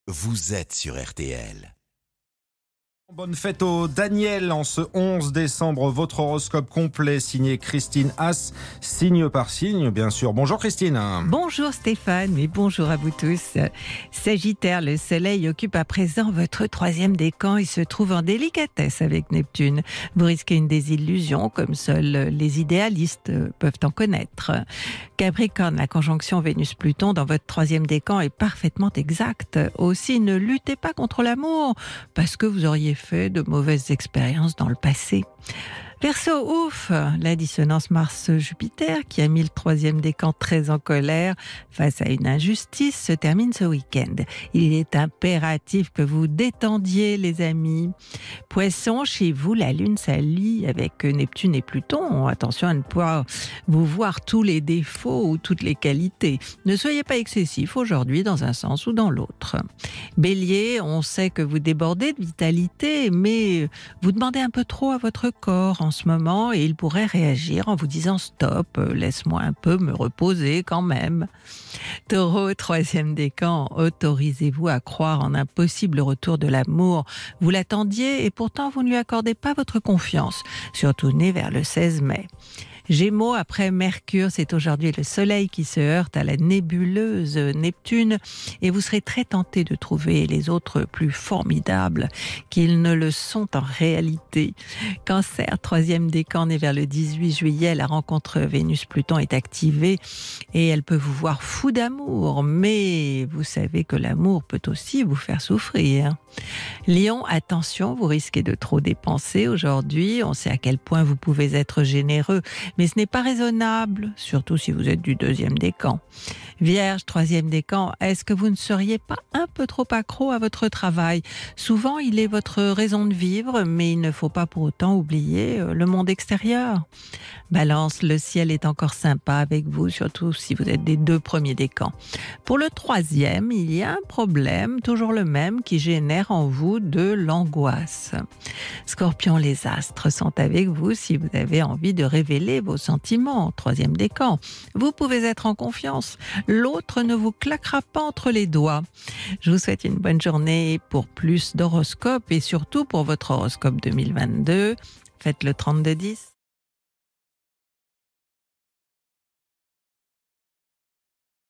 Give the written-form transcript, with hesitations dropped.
vous êtes sur RTL. Bonne fête au Daniel en ce 11 décembre. Votre horoscope complet signé Christine Haas, signe par signe, bien sûr. Bonjour Christine. Bonjour Stéphane et bonjour à vous tous. Sagittaire, le soleil occupe à présent votre troisième décan et se trouve en délicatesse avec Neptune. Vous risquez une désillusion comme seuls les idéalistes peuvent en connaître. Capricorne, la conjonction Vénus-Pluton dans votre troisième décan est parfaitement exacte. Aussi, ne luttez pas contre l'amour parce que vous auriez fait de mauvaises expériences dans le passé. Verseau, ouf, la dissonance Mars-Jupiter qui a mis le troisième décan très en colère face à une injustice se termine ce week-end. Il est impératif que vous détendiez les amis. Poisson, chez vous, la Lune s'allie avec Neptune et Pluton. Attention à ne pas vous voir tous les défauts ou toutes les qualités. Ne soyez pas excessif aujourd'hui dans un sens ou dans l'autre. Bélier, on sait que vous débordez de vitalité, mais vous demandez un peu trop à votre corps en ce moment et il pourrait réagir en vous disant stop, laisse-moi un peu me reposer quand même. Taureau, troisième décan, autorisez-vous à croire en un possible retour de l'amour. Vous l'attendiez et pourtant vous ne lui accordez pas votre confiance, surtout né vers le 16 mai. Gémeaux, après Mercure, c'est aujourd'hui le Soleil qui se heurte à la nébuleuse Neptune et vous serez très tenté de trouver les autres plus formidables qu'ils ne le sont en réalité. Cancer, troisième décan, né vers le 18 juillet, la rencontre Vénus-Pluton est activée et elle peut vous voir fou d'amour, mais vous savez que l'amour peut aussi vous faire souffrir. Lion, attention, vous risquez de trop dépenser aujourd'hui. On sait à quel point vous pouvez être généreux, mais ce n'est pas raisonnable, surtout si vous êtes du deuxième décan. Vierge, troisième décan, est-ce que vous ne seriez pas un peu trop accro à votre travail ? Souvent, il est votre raison de vivre, mais il ne faut pas pour autant oublier le monde extérieur. Balance, le ciel est encore sympa avec vous, surtout si vous êtes des deux premiers décans. Pour le troisième, il y a un problème, toujours le même, qui génère en vous de l'angoisse. Scorpion, les astres sont avec vous si vous avez envie de révéler vos sentiments. Troisième décan, vous pouvez être en confiance. L'autre ne vous claquera pas entre les doigts. Je vous souhaite une bonne journée pour plus d'horoscopes et surtout pour votre horoscope 2022. Faites le 32-10.